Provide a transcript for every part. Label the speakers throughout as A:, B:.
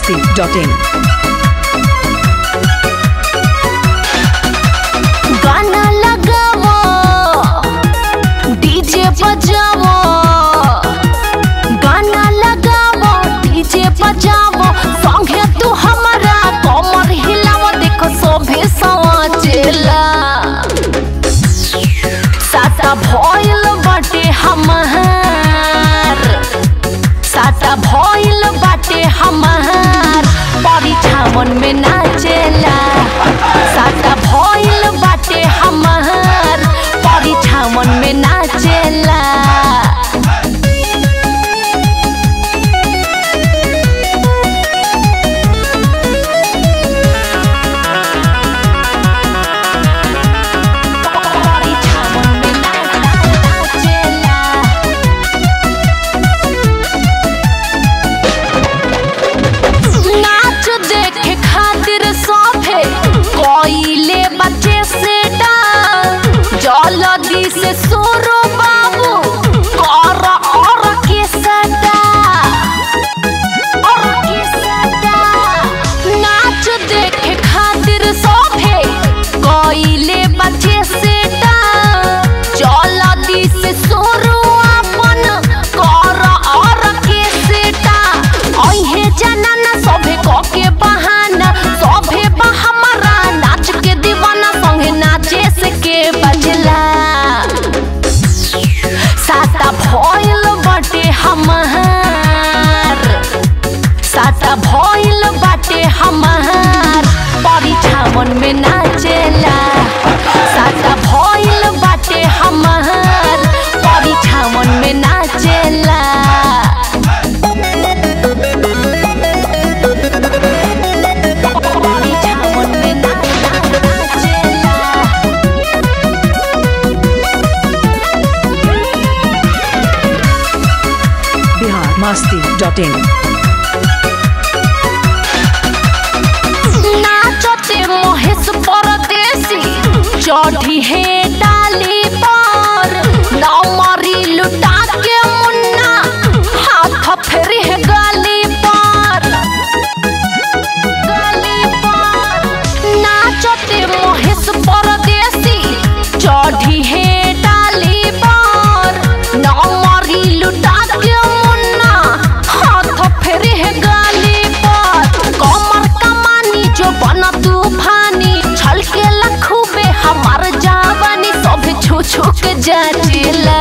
A: biharmasti.in
B: गाना लगावो DJ बजावो, गाना लगावो डीजे बजावो, संगे तू हमारा कमर हिलावो, देखो सोभे सवाचेला साता भइल बाटे हमार, साता भइल बाटे हमार, परीक्षावन में नाचेला साता भइल बाटे हमार, परीक्षावन में नाचेला कोइले बच्चे से जल्दी से सुरो बाबू और के सदा नाच देखे खातिर सोफे कोइले बच्चे से जल्दी से सुरो अपन कर और के सेटा ओहे जनन सोफे को के बहाना सोफे साता भइल बाटे हमार, साता भइल बाटे हमार, परीक्षावन में नाचेला साता भइल बाटे हमार, परीक्षावन में नाचेला परीक्षावन में नाचेला
A: biharmasti.in
B: नाचते महेश परदेसी चढ़ी है डाली पर नौमरी लुटा के मुन्ना हाथ फेरी है गाली पर नाचते महेश परदेसी चढ़ी है डाली पर नौमरी लुटा के मुन्ना हाथ फेरी है गाली पर कमर कमानी जो बना तूफानी छलके लखूबे हमार जावानी सब छू छू के जाचेला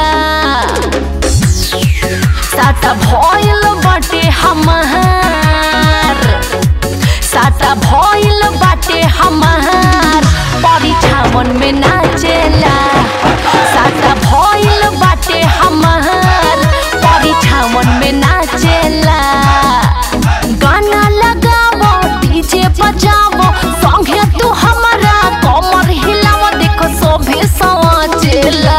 B: साता भइल बाटे हमार, साता भइल बाटे हमार, परीक्षावन में नाचेला साता भइल बाटे हमार, परीक्षावन में नाचेला गाना लगावो डीजे बजावो, संगे तू हमारा कमर हिलावो, देखो सोभे सवाचेला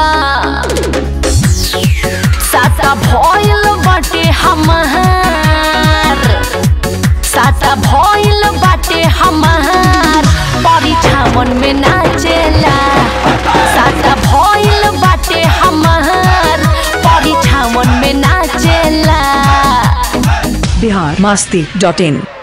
B: साता भइल बाटे हमार, साता भइल बाटे हमार, परीक्षावन में नाचेला साता भइल बाटे हमार, परीक्षावन में नाचेला
A: biharmasti.in